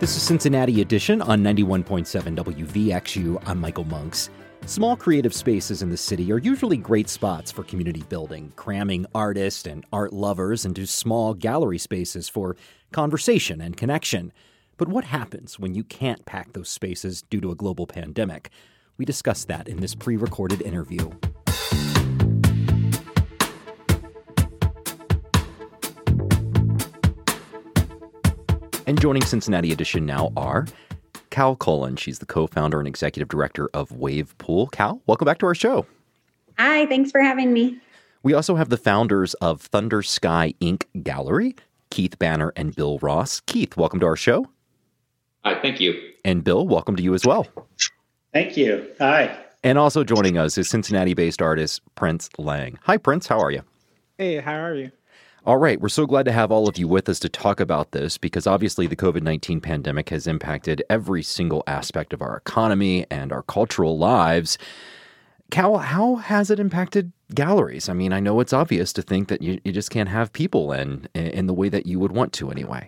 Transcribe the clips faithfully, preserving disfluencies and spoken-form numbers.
This is Cincinnati Edition on ninety-one point seven W V X U. I'm Michael Monks. Small creative spaces in the city are usually great spots for community building, cramming artists and art lovers into small gallery spaces for conversation and connection. But what happens when you can't pack those spaces due to a global pandemic? We discuss that in this pre-recorded interview. And joining Cincinnati Edition now are Cal Cullen. She's the co-founder and executive director of Wave Pool. Cal, welcome back to our show. Hi, thanks for having me. We also have the founders of Thunder Sky Incorporated. Gallery, Keith Banner and Bill Ross. Keith, welcome to our show. Hi, thank you. And Bill, welcome to you as well. Thank you. Hi. And also joining us is Cincinnati-based artist Prince Lang. Hi, Prince. How are you? Hey, how are you? All right. We're so glad to have all of you with us to talk about this because obviously the covid nineteen pandemic has impacted every single aspect of our economy and our cultural lives. Cal, how has it impacted galleries? I mean, I know it's obvious to think that you, you just can't have people in, in the way that you would want to anyway.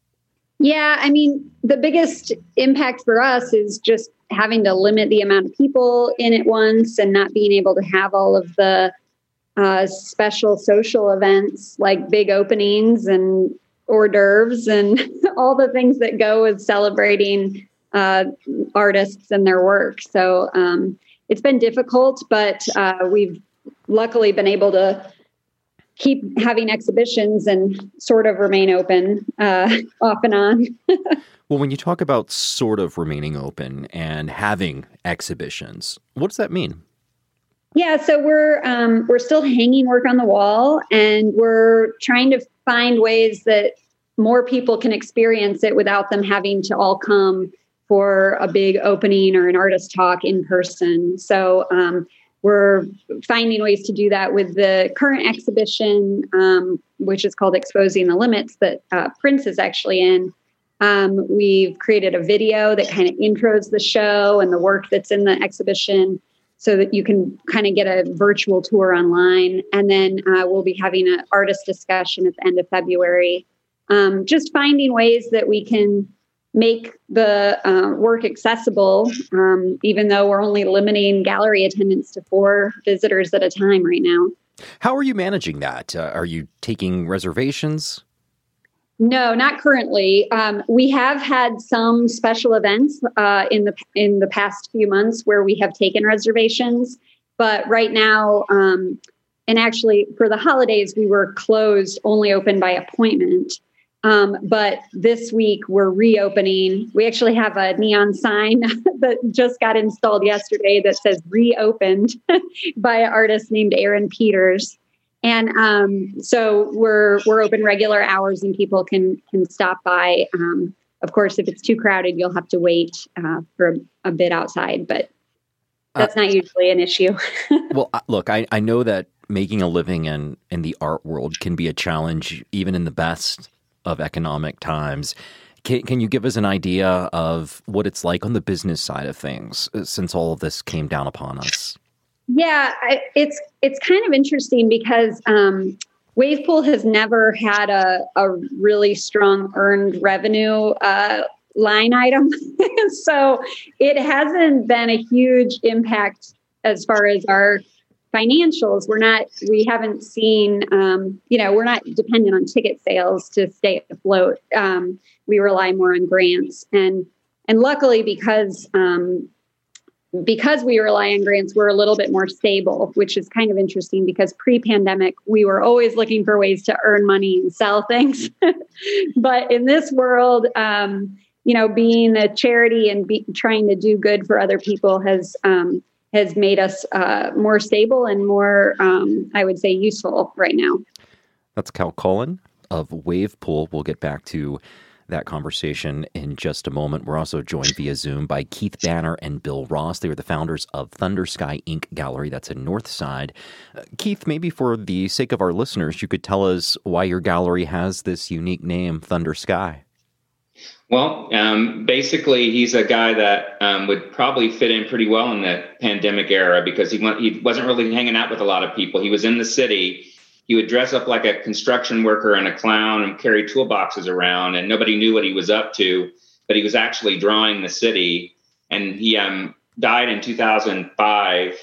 Yeah, I mean, the biggest impact for us is just having to limit the amount of people in at once and not being able to have all of the uh, special social events like big openings and hors d'oeuvres and all the things that go with celebrating uh, artists and their work. So um, it's been difficult, but uh, we've luckily been able to keep having exhibitions and sort of remain open uh, off and on. Well, when you talk about sort of remaining open and having exhibitions, what does that mean? Yeah, so we're um, we're still hanging work on the wall, and we're trying to find ways that more people can experience it without them having to all come for a big opening or an artist talk in person. So um, we're finding ways to do that with the current exhibition, um, which is called Exposing the Limits, that uh, Prince is actually in. Um, we've created a video that kind of intros the show and the work that's in the exhibition so that you can kind of get a virtual tour online. And then uh, we'll be having an artist discussion at the end of February. Um, just finding ways that we can make the uh, work accessible, um, even though we're only limiting gallery attendance to four visitors at a time right now. How are you managing that? Uh, are you taking reservations? No, not currently. Um, we have had some special events uh, in the in the past few months where we have taken reservations, but right now, um, and actually for the holidays, we were closed, only open by appointment. Um, but this week we're reopening. We actually have a neon sign that just got installed yesterday that says reopened by an artist named Aaron Peters. And um, so we're we're open regular hours and people can can stop by. Um, of course, if it's too crowded, you'll have to wait uh, for a, a bit outside, but that's uh, not usually an issue. Well, look, I, I know that making a living in, in the art world can be a challenge, even in the best of economic times. Can, can you give us an idea of what it's like on the business side of things since all of this came down upon us? Yeah, I, it's it's kind of interesting because um, Wave Pool has never had a, a really strong earned revenue uh, line item. So it hasn't been a huge impact as far as our financials. We're not, we haven't seen, um, you know, we're not dependent on ticket sales to stay afloat. Um, we rely more on grants. And, and luckily because, um, because we rely on grants, we're a little bit more stable, which is kind of interesting because pre-pandemic, we were always looking for ways to earn money and sell things. But in this world, um, you know, being a charity and be, trying to do good for other people has, um, has made us uh, more stable and more, um, I would say, useful right now. That's Cal Cullen of Wave Pool. We'll get back to that conversation in just a moment. We're also joined via Zoom by Keith Banner and Bill Ross. They are the founders of Thunder Sky Incorporated. Gallery. That's in Northside. Uh, Keith, maybe for the sake of our listeners, you could tell us why your gallery has this unique name, Thunder Sky. Well, um, basically, he's a guy that um, would probably fit in pretty well in the pandemic era because he went, he wasn't really hanging out with a lot of people. He was in the city. He would dress up like a construction worker and a clown and carry toolboxes around, and nobody knew what he was up to. but he was actually drawing the city, and he um, died in two thousand five.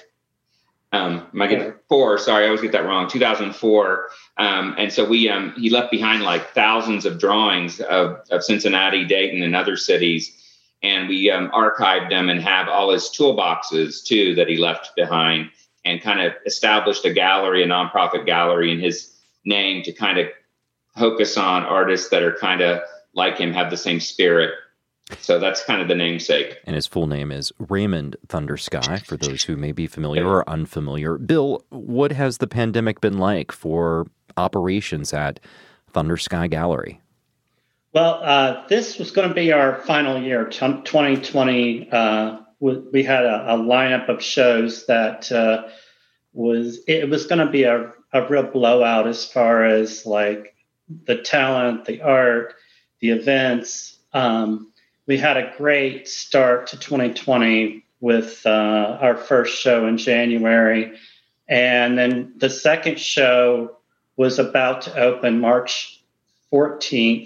Um, am I getting four? Sorry, I always get that wrong. two thousand four. Um, and so we um, he left behind like thousands of drawings of, of Cincinnati, Dayton, and other cities. And we um, archived them and have all his toolboxes, too, that he left behind, and kind of established a gallery, a nonprofit gallery in his name to kind of focus on artists that are kind of like him, have the same spirit. So that's kind of the namesake. And his full name is Raymond Thundersky, for those who may be familiar or unfamiliar. Bill, what has the pandemic been like for operations at Thundersky Gallery? Well, uh, this was going to be our final year, twenty twenty. Uh, we had a, a lineup of shows that uh, was, it was going to be a, a real blowout as far as like the talent, the art, the events. Um, we had a great start to twenty twenty with uh, our first show in January. And then the second show was about to open March fourteenth.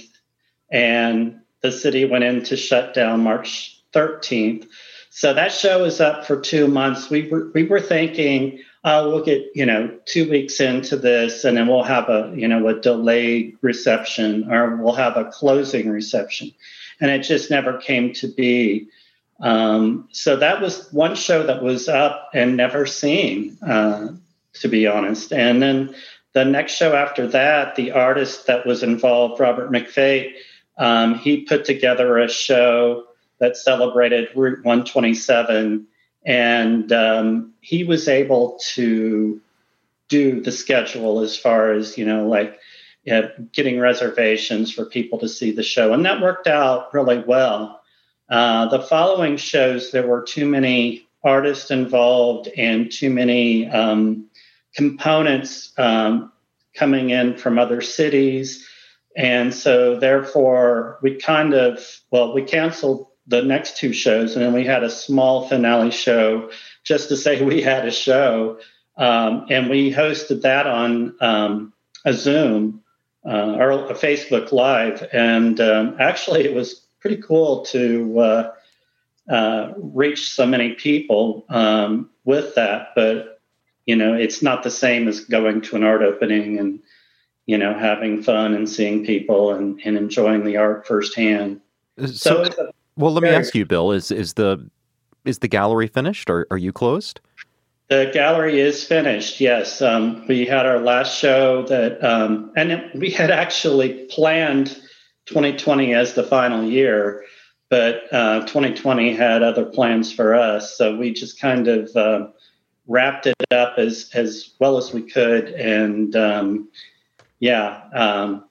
And the city went into shutdown March thirteenth. So that show is up for two months. We were we were thinking, oh, we'll get, you know, two weeks into this, and then we'll have a, you know, a delayed reception, or we'll have a closing reception. And it just never came to be. Um, so that was one show that was up and never seen, uh, to be honest. And then the next show after that, the artist that was involved, Robert McFate, Um, he put together a show that celebrated Route one twenty-seven, and um, he was able to do the schedule as far as, you know, like yeah, getting reservations for people to see the show. And that worked out really well. Uh, the following shows, there were too many artists involved and too many um, components um, coming in from other cities. And so therefore we kind of, well, we canceled the next two shows, and then we had a small finale show just to say we had a show. Um, and we hosted that on um, a Zoom uh, or a Facebook Live. And um, actually it was pretty cool to uh, uh, reach so many people um, with that. But, you know, it's not the same as going to an art opening and, you know, having fun and seeing people and, and enjoying the art firsthand. So, so a, well, let me ask you, Bill, is is the is the gallery finished, or are you closed? The gallery is finished, yes. Um, we had our last show that, um, and it, we had actually planned twenty twenty as the final year, but uh, twenty twenty had other plans for us. So we just kind of uh, wrapped it up as, as well as we could. And um, yeah, um,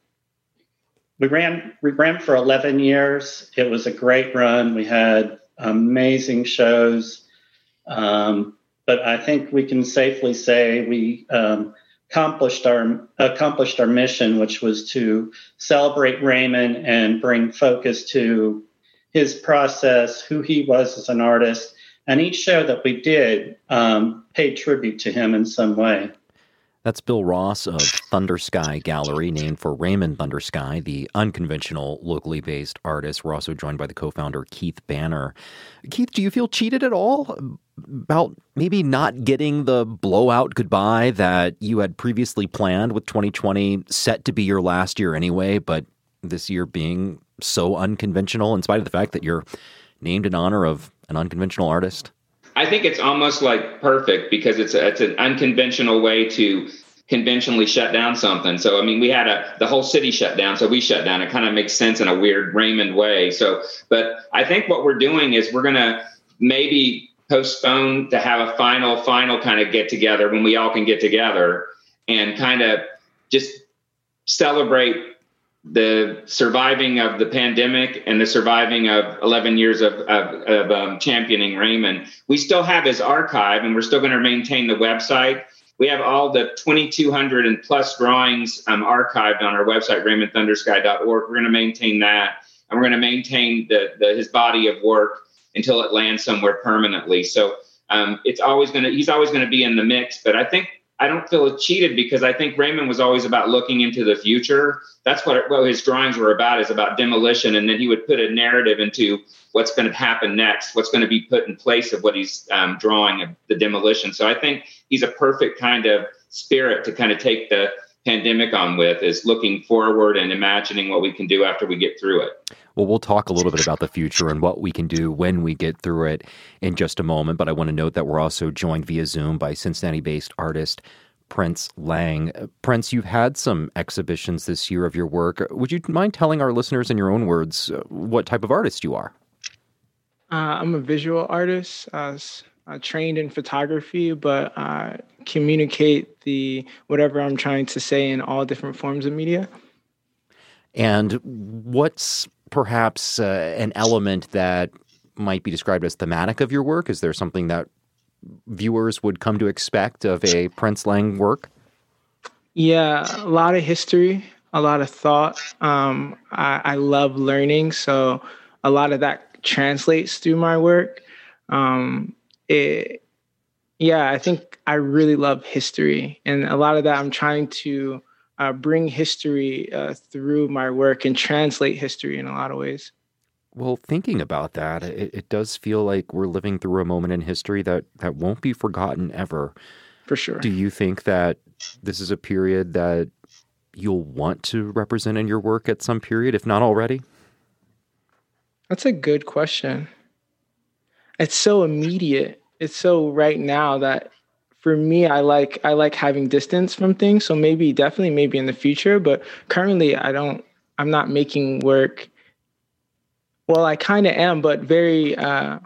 we ran, we ran for eleven years. It was a great run. We had amazing shows. Um, But I think we can safely say we um, accomplished our accomplished our mission, which was to celebrate Raymond and bring focus to his process, who he was as an artist, and each show that we did um, paid tribute to him in some way. That's Bill Ross of Thundersky Gallery, named for Raymond Thundersky, the unconventional, locally based artist. We're also joined by the co-founder, Keith Banner. Keith, do you feel cheated at all about maybe not getting the blowout goodbye that you had previously planned, with twenty twenty set to be your last year anyway, but this year being so unconventional, in spite of the fact that you're named in honor of an unconventional artist? I think it's almost like perfect, because it's a, it's an unconventional way to conventionally shut down something. So, I mean, we had a, the whole city shut down, so we shut down. It kind of makes sense in a weird Raymond way. So, but I think what we're doing is we're going to maybe postpone to have a final, final kind of get together when we all can get together and kind of just celebrate the surviving of the pandemic and the surviving of eleven years of, of, of um, championing Raymond. We still have his archive, and we're still going to maintain the website. We have all the twenty-two hundred and plus drawings um, archived on our website, raymond thundersky dot org. We're going to maintain that, and we're going to maintain the, the his body of work until it lands somewhere permanently. So um, it's always going to, he's always going to be in the mix. But I think I don't feel cheated because I think Raymond was always about looking into the future. That's what, what his drawings were about, is about demolition. And then he would put a narrative into what's going to happen next, what's going to be put in place of what he's um, drawing of the demolition. So I think he's a perfect kind of spirit to kind of take the pandemic on with, is looking forward and imagining what we can do after we get through it. Well, we'll talk a little bit about the future and what we can do when we get through it in just a moment. But I want to note that we're also joined via Zoom by Cincinnati-based artist Prince Lang. Prince, you've had some exhibitions this year of your work. Would you mind telling our listeners in your own words what type of artist you are? Uh, I'm a visual artist, uh, uh, trained in photography, but uh, communicate the whatever I'm trying to say in all different forms of media. And what's perhaps uh, an element that might be described as thematic of your work? Is there something that viewers would come to expect of a Prince Lang work? Yeah, a lot of history, a lot of thought. Um, I, I love learning, so a lot of that translates through my work. Um, it, yeah, I think I really love history, and a lot of that I'm trying to uh, bring history uh, through my work and translate history in a lot of ways. Well, thinking about that, it, it does feel like we're living through a moment in history that, that won't be forgotten ever. For sure. Do you think that this is a period that you'll want to represent in your work at some period, if not already? That's a good question. It's so immediate. It's so right now that for me, I like I like having distance from things. So maybe, definitely maybe in the future, but currently I don't, I'm not making work. Well, I kind of am, but very, uh,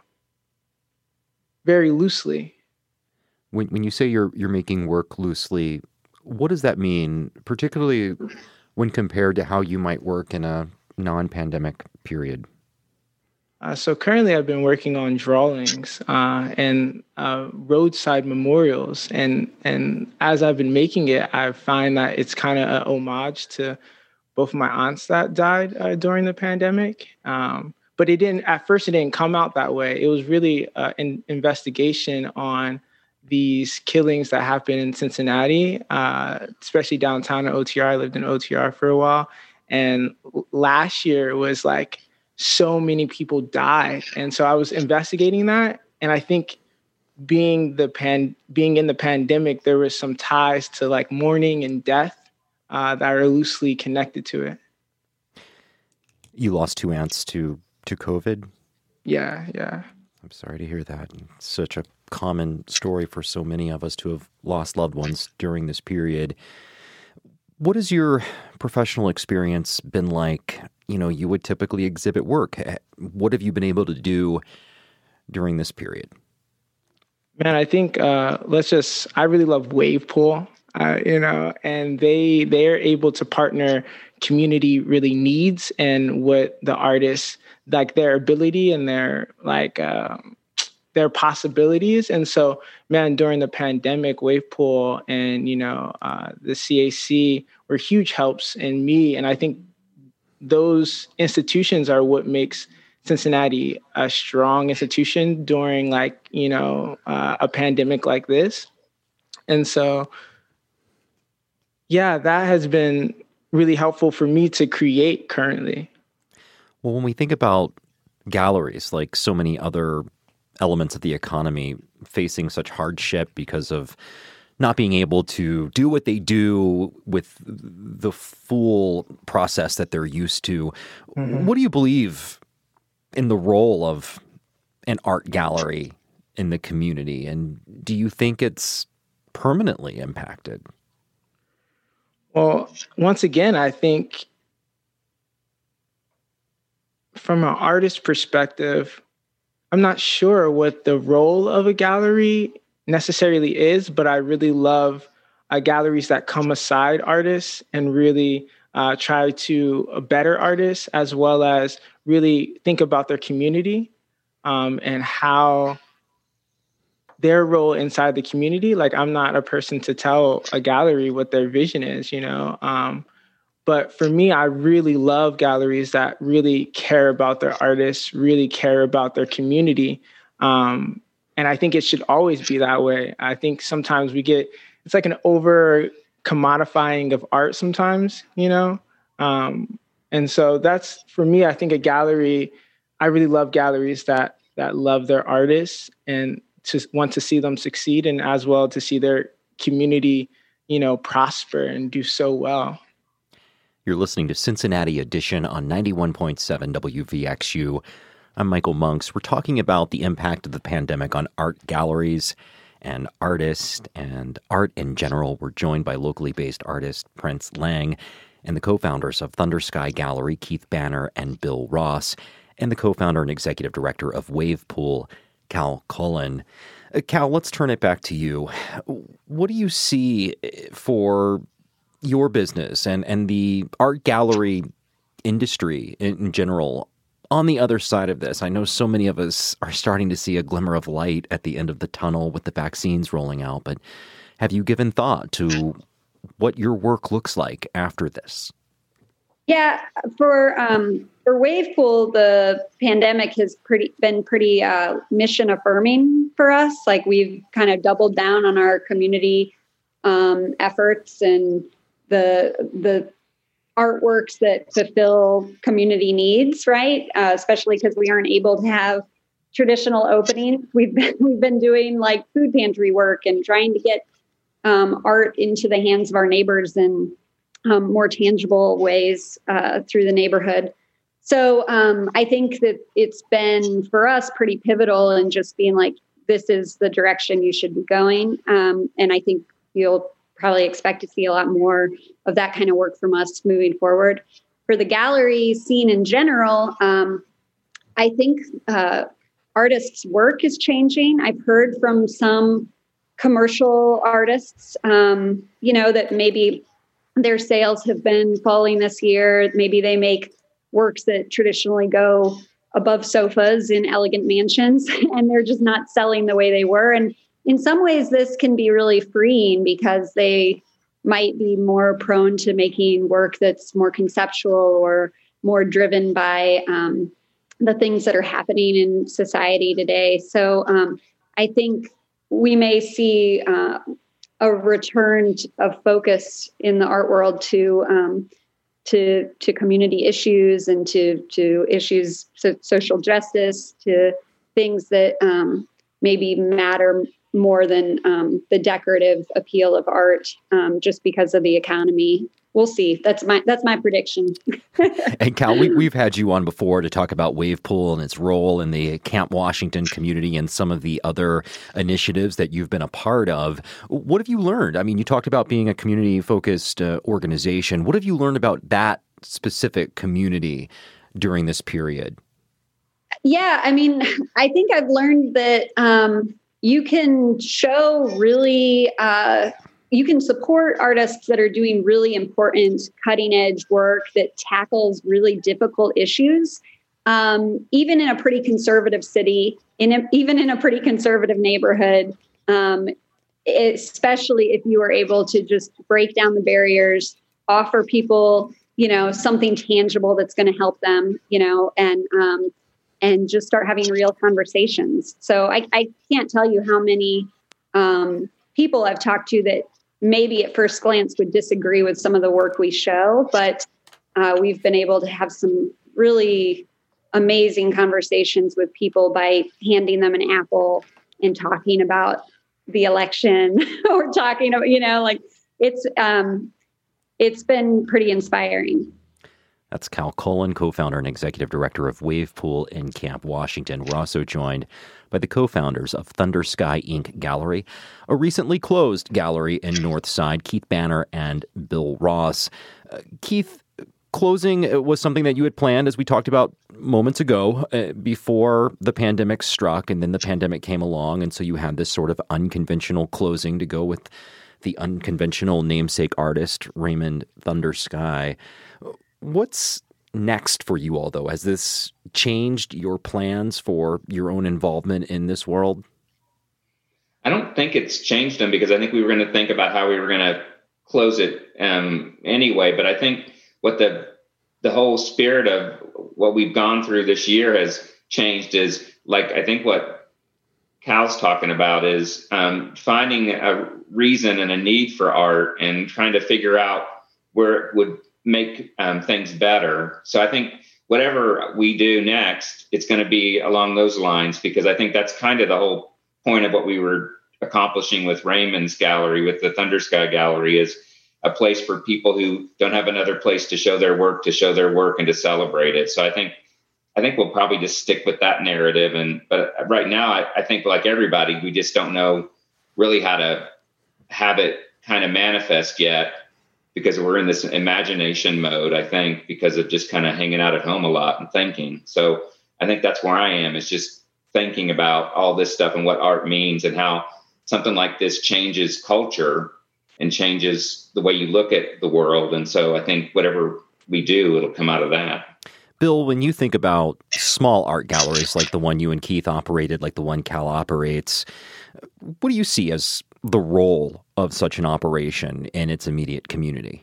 very loosely. When when you say you're you're making work loosely, what does that mean, particularly when compared to how you might work in a non-pandemic period? Uh, so currently I've been working on drawings uh, and uh, roadside memorials. And, and as I've been making it, I find that it's kind of an homage to both of my aunts that died uh, during the pandemic. Um, but it didn't, at first it didn't come out that way. It was really uh, an investigation on these killings that happened in Cincinnati, uh, especially downtown in O T R. I lived in O T R for a while. And last year was like, so many people died. And so I was investigating that. And I think being the pan, being in the pandemic, there was some ties to like mourning and death uh, that are loosely connected to it. You lost two aunts to, to COVID? Yeah, yeah. I'm sorry to hear that. It's such a common story for so many of us to have lost loved ones during this period. What has your professional experience been like? You know, you would typically exhibit work. What have you been able to do during this period? Man, I think uh, let's just, I really love Wavepool, uh, you know, and they, they're able to partner community really needs and what the artists, like their ability and their like, um, their possibilities. And so, man, during the pandemic, Wavepool and, you know, uh, the C A C were huge helps in me. And I think those institutions are what makes Cincinnati a strong institution during like, you know, uh, a pandemic like this. And so, yeah, that has been really helpful for me to create currently. Well, when we think about galleries, like so many other elements of the economy facing such hardship because of not being able to do what they do with the full process that they're used to. Mm-hmm. What do you believe in the role of an art gallery in the community? And do you think it's permanently impacted? Well, once again, I think from an artist perspective, I'm not sure what the role of a gallery necessarily is, but I really love uh, galleries that come aside artists and really uh, try to better artists, as well as really think about their community um, and how their role inside the community. Like, I'm not a person to tell a gallery what their vision is, you know, um, but for me, I really love galleries that really care about their artists, really care about their community. Um, and I think it should always be that way. I think sometimes we get it's like an over commodifying of art sometimes, you know? Um, and so that's, for me, I think a gallery, I really love galleries that that love their artists and to want to see them succeed, and as well to see their community, you know, prosper and do so well. You're listening to Cincinnati Edition on ninety-one point seven W V X U. I'm Michael Monks. We're talking about the impact of the pandemic on art galleries and artists and art in general. We're joined by locally based artist Prince Lang and the co-founders of Thunder Sky Gallery, Keith Banner and Bill Ross, and the co-founder and executive director of Wavepool, Cal Cullen. Uh, Cal, let's turn it back to you. What do you see for your business and, and the art gallery industry in general on the other side of this? I know so many of us are starting to see a glimmer of light at the end of the tunnel with the vaccines rolling out, but have you given thought to what your work looks like after this? Yeah, for um, for Wavepool, the pandemic has pretty been pretty uh, mission affirming for us. Like, we've kind of doubled down on our community um, efforts and the the artworks that fulfill community needs, right? Uh, especially because we aren't able to have traditional openings. We've been we've been doing like food pantry work and trying to get um, art into the hands of our neighbors in um, more tangible ways uh, through the neighborhood. So um, I think that it's been for us pretty pivotal in just being like, this is the direction you should be going. Um, and I think you'll probably expect to see a lot more of that kind of work from us moving forward. For the gallery scene in general, um, I think uh, artists' work is changing. I've heard from some commercial artists, um, you know, that maybe their sales have been falling this year. Maybe they make works that traditionally go above sofas in elegant mansions, and they're just not selling the way they were. And in some ways, this can be really freeing because they might be more prone to making work that's more conceptual or more driven by um, the things that are happening in society today. So um, I think we may see uh, a return of focus in the art world to um, to to community issues and to to issues so social justice, to things that um, maybe matter more than um, the decorative appeal of art, um, just because of the economy. We'll see. That's my that's my prediction. And Cal, we, we've had you on before to talk about Wavepool and its role in the Camp Washington community and some of the other initiatives that you've been a part of. What have you learned? I mean, you talked about being a community-focused uh, organization. What have you learned about that specific community during this period? Yeah, I mean, I think I've learned that um, you can show really... Uh, You can support artists that are doing really important cutting edge work that tackles really difficult issues, um, even in a pretty conservative city, in a, even in a pretty conservative neighborhood, um, especially if you are able to just break down the barriers, offer people, you know, something tangible that's going to help them, you know, and um, and just start having real conversations. So I, I can't tell you how many um, people I've talked to that maybe at first glance would disagree with some of the work we show, but uh, we've been able to have some really amazing conversations with people by handing them an apple and talking about the election or talking about, you know, like it's, um, it's been pretty inspiring. That's Cal Cullen, co-founder and executive director of Wavepool in Camp Washington. We're also joined by the co-founders of Thunder Sky Incorporated Gallery, a recently closed gallery in Northside, Keith Banner and Bill Ross. Uh, Keith, closing was something that you had planned, as we talked about moments ago, uh, before the pandemic struck, and then the pandemic came along, and so you had this sort of unconventional closing to go with the unconventional namesake artist, Raymond Thunder Sky. What's next for you all, though? Has this changed your plans for your own involvement in this world? I don't think it's changed them, because I think we were going to think about how we were going to close it um, anyway. But I think what the the whole spirit of what we've gone through this year has changed is, like, I think what Cal's talking about is um, finding a reason and a need for art and trying to figure out where it would make um, things better. So I think whatever we do next, it's going to be along those lines, because I think that's kind of the whole point of what we were accomplishing with Raymond's gallery, with the Thunder Sky Gallery, is a place for people who don't have another place to show their work, to show their work and to celebrate it. So I think I think we'll probably just stick with that narrative. And but right now, I, I think like everybody, we just don't know really how to have it kind of manifest yet, because we're in this imagination mode, I think, because of just kind of hanging out at home a lot and thinking. So I think that's where I am, is just thinking about all this stuff and what art means and how something like this changes culture and changes the way you look at the world. And so I think whatever we do, it'll come out of that. Bill, when you think about small art galleries like the one you and Keith operated, like the one Cal operates, what do you see as the role of such an operation in its immediate community?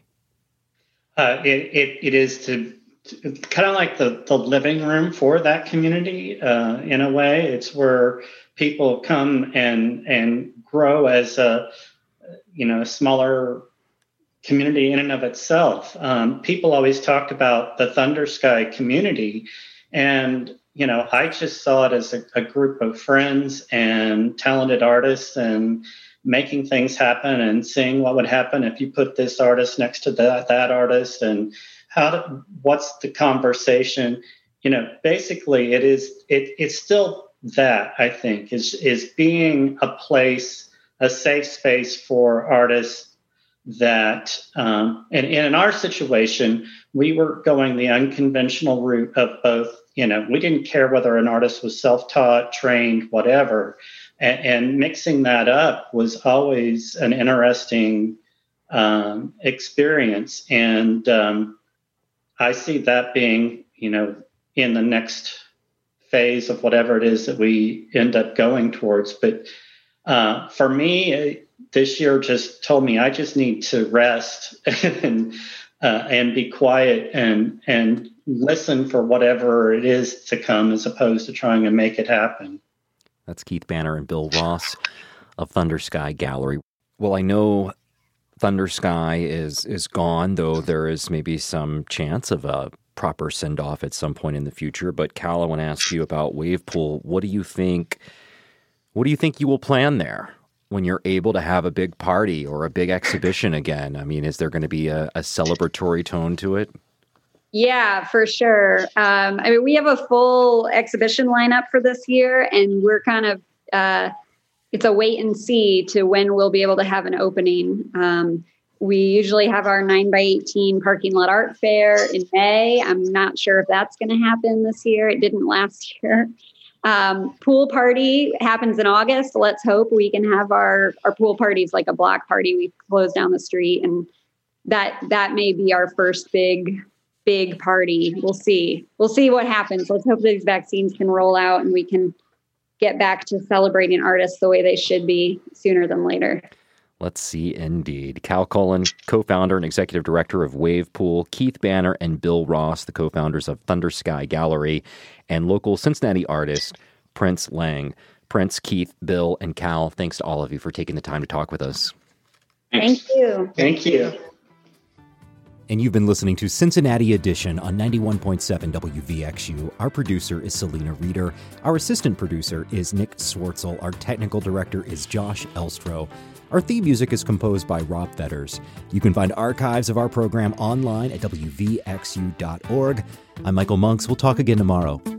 Uh, it, it it is to, to kind of like the, the living room for that community. Uh, in a way, it's where people come and and grow as a you know a smaller community in and of itself. Um, people always talk about the Thunder Sky community, and you know I just saw it as a, a group of friends and talented artists and making things happen and seeing what would happen if you put this artist next to that that artist, and how to, what's the conversation. You know, basically, it is it it's still that, I think, is is being a place, a safe space for artists. That um, and, and in our situation, we were going the unconventional route of both. You know, we didn't care whether an artist was self-taught, trained, whatever. And, and mixing that up was always an interesting um, experience. And um, I see that being, you know, in the next phase of whatever it is that we end up going towards. But uh, for me, this year just told me I just need to rest and uh, and be quiet and and listen for whatever it is to come, as opposed to trying to make it happen. That's Keith Banner and Bill Ross of Thunder Sky Gallery. Well, I know Thunder Sky is is gone, though there is maybe some chance of a proper send-off at some point in the future. But Cal, I want to ask you about Wavepool. What do you think? What do you think you will plan there when you're able to have a big party or a big exhibition again? I mean, is there going to be a, a celebratory tone to it? Yeah, for sure. Um, I mean, we have a full exhibition lineup for this year, and we're kind of, uh, it's a wait and see to when we'll be able to have an opening. Um, we usually have our nine by eighteen parking lot art fair in May. I'm not sure if that's going to happen this year. It didn't last year. Um, pool party happens in August. Let's hope we can have our, our pool parties like a block party. We close down the street, and that, that may be our first big, big party. We'll see. We'll see what happens. Let's hope these vaccines can roll out and we can get back to celebrating artists the way they should be sooner than later. Let's see, indeed. Cal Cullen, co-founder and executive director of Wavepool, Keith Banner and Bill Ross, the co-founders of Thunder Sky Gallery, and local Cincinnati artist Prince Lang. Prince, Keith, Bill, and Cal, thanks to all of you for taking the time to talk with us. Thank you. Thank you. And you've been listening to Cincinnati Edition on ninety-one point seven W V X U. Our producer is Selena Reeder. Our assistant producer is Nick Swartzel. Our technical director is Josh Elstro. Our theme music is composed by Rob Fetters. You can find archives of our program online at W V X U dot org. I'm Michael Monks. We'll talk again tomorrow.